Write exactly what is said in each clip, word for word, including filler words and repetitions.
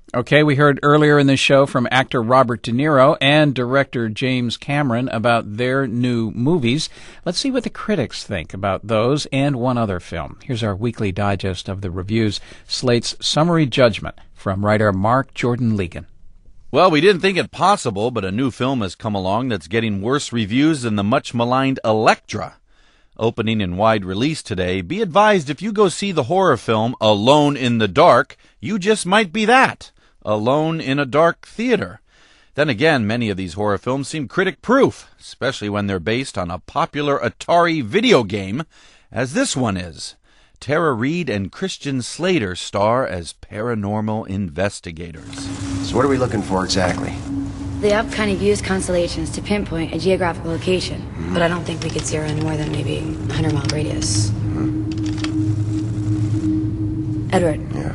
Okay, we heard earlier in the show from actor Robert De Niro and director James Cameron about their new movies. Let's see what the critics think about those and one other film. Here's our weekly digest of the reviews, Slate's Summary Judgment from writer Mark Jordan Legan. Well, we didn't think it possible, but a new film has come along that's getting worse reviews than the much-maligned Elektra. Opening in wide release today, be advised if you go see the horror film Alone in the Dark, you just might be that. Alone in a dark theater. Then again, many of these horror films seem critic-proof, especially when they're based on a popular Atari video game, as this one is. Tara Reid and Christian Slater star as paranormal investigators. So what are we looking for exactly? The app kind of used constellations to pinpoint a geographical location, mm-hmm. but I don't think we could zero in more than maybe a hundred mile radius. Mm-hmm. Edward. Yeah.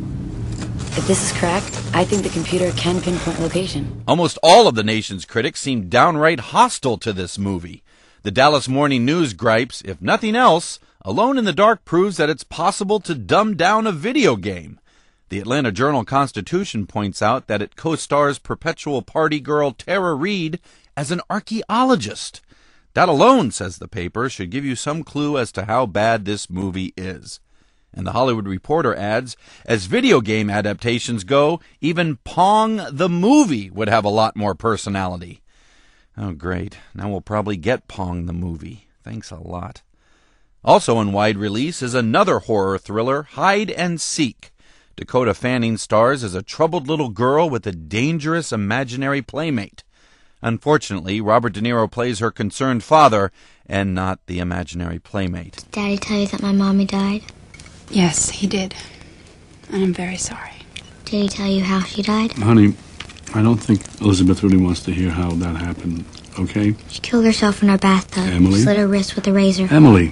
If this is correct, I think the computer can pinpoint location. Almost all of the nation's critics seem downright hostile to this movie. The Dallas Morning News gripes, if nothing else, Alone in the Dark proves that it's possible to dumb down a video game. The Atlanta Journal-Constitution points out that it co-stars perpetual party girl Tara Reid as an archaeologist. That alone, says the paper, should give you some clue as to how bad this movie is. And the Hollywood Reporter adds, as video game adaptations go, even Pong the movie would have a lot more personality. Oh, great. Now we'll probably get Pong the movie. Thanks a lot. Also in wide release is another horror thriller, Hide and Seek. Dakota Fanning stars as a troubled little girl with a dangerous imaginary playmate. Unfortunately, Robert De Niro plays her concerned father and not the imaginary playmate. Did Daddy tell you that my mommy died? Yes, he did. And I'm very sorry. Did he tell you how she died? Honey, I don't think Elizabeth really wants to hear how that happened, okay? She killed herself in her bathtub. Emily? Slit her wrist with a razor. Emily!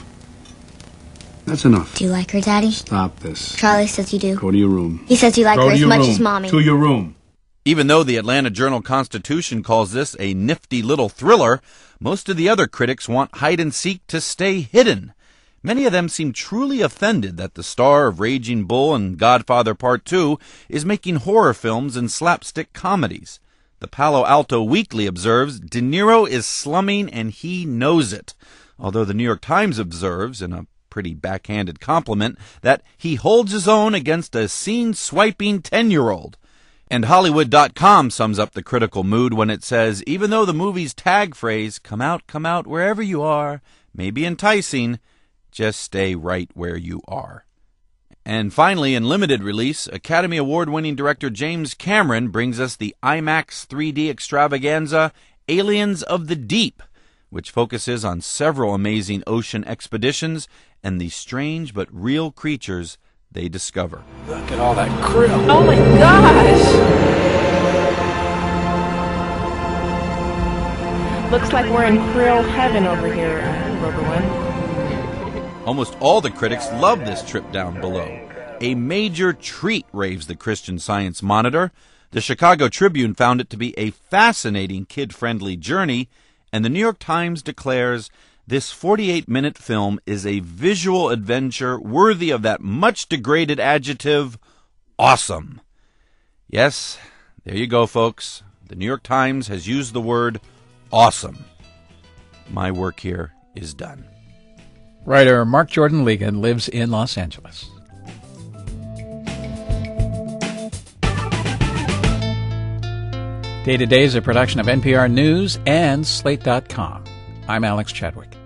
That's enough. Do you like her, Daddy? Stop this. Charlie says you do. Go to your room. He says you like Go her to as your much room. as Mommy. To your room. Even though the Atlanta Journal-Constitution calls this a nifty little thriller, most of the other critics want Hide and Seek to stay hidden. Many of them seem truly offended that the star of Raging Bull and Godfather Part two is making horror films and slapstick comedies. The Palo Alto Weekly observes De Niro is slumming and he knows it, although the New York Times observes, in a pretty backhanded compliment, that he holds his own against a scene-swiping ten-year-old. And Hollywood dot com sums up the critical mood when it says, even though the movie's tag phrase, come out, come out wherever you are, may be enticing, just stay right where you are. And finally, in limited release, Academy Award-winning director James Cameron brings us the IMAX three D extravaganza Aliens of the Deep, which focuses on several amazing ocean expeditions and the strange but real creatures they discover. Look at all that krill. Oh my gosh! Looks like we're in krill heaven over here, Rover One. Almost all the critics love this trip down below. A major treat, raves the Christian Science Monitor. The Chicago Tribune found it to be a fascinating kid-friendly journey, and the New York Times declares this forty-eight minute film is a visual adventure worthy of that much-degraded adjective, awesome. Yes, there you go, folks. The New York Times has used the word awesome. My work here is done. Writer Mark Jordan Legan lives in Los Angeles. Day to Day is a production of N P R News and Slate dot com. I'm Alex Chadwick.